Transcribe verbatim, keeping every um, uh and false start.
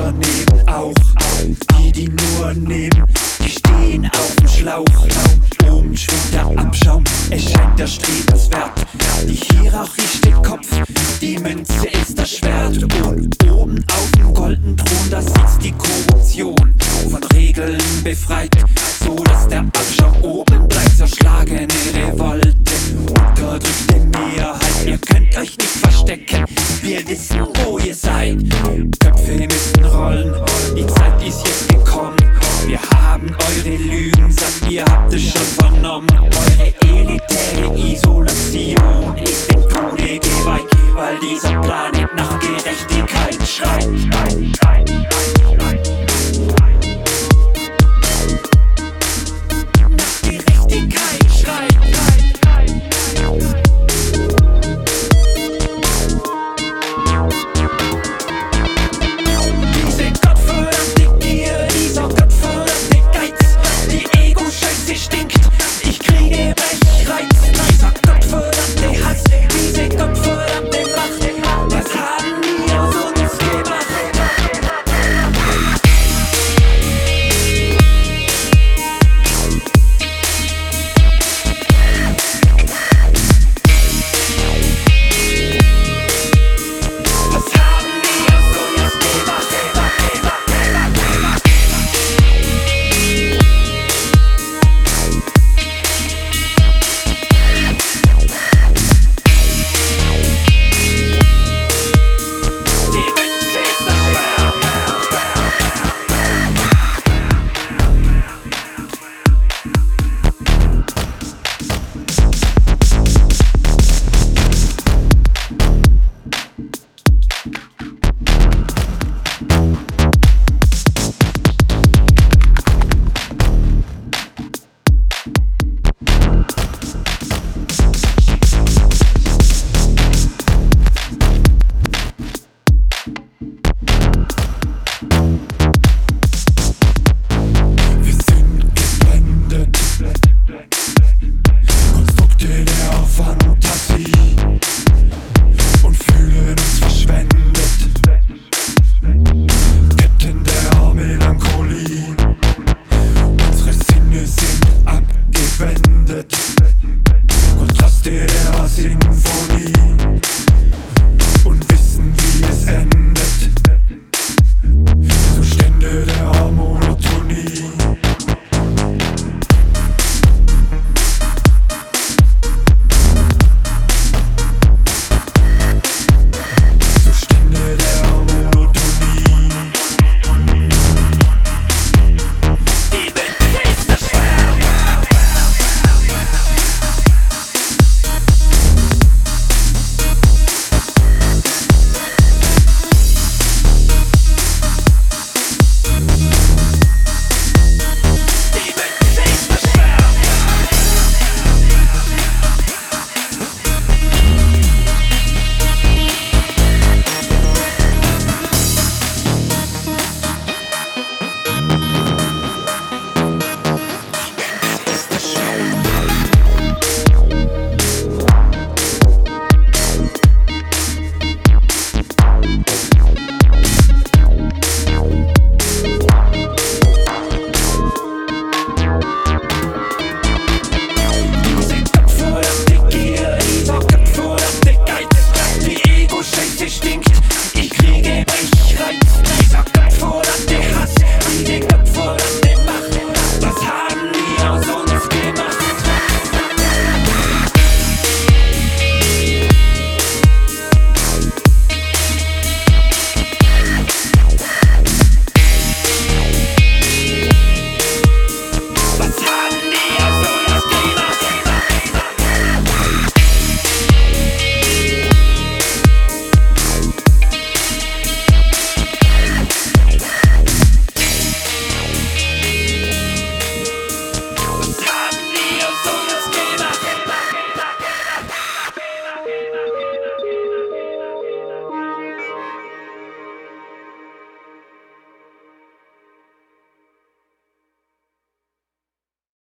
übernehmen auch. Die, die nur nehmen, die stehen auf dem Schlauch. Oben schwingt der Abschaum, es scheint der Strebenswert. Die Hierarchie steht Kopf, die Münze ist das Schwert. Und oben auf dem goldenen Thron, da sitzt die Korruption, von Regeln befreit, so dass der Abschaum oben bleibt. Zerschlagene Revolte, unterdrückte Mehrheit. Ihr könnt euch nicht verstecken, wir wissen, wo ihr seid. Köpfe müssen rollen, die Zeit ist jetzt gekommen. Wir haben eure Lügen satt, ihr habt es schon vernommen. Eure elitäre Isolation ist dem Tode geweiht, weil dieser Planet nach Gerechtigkeit schreit.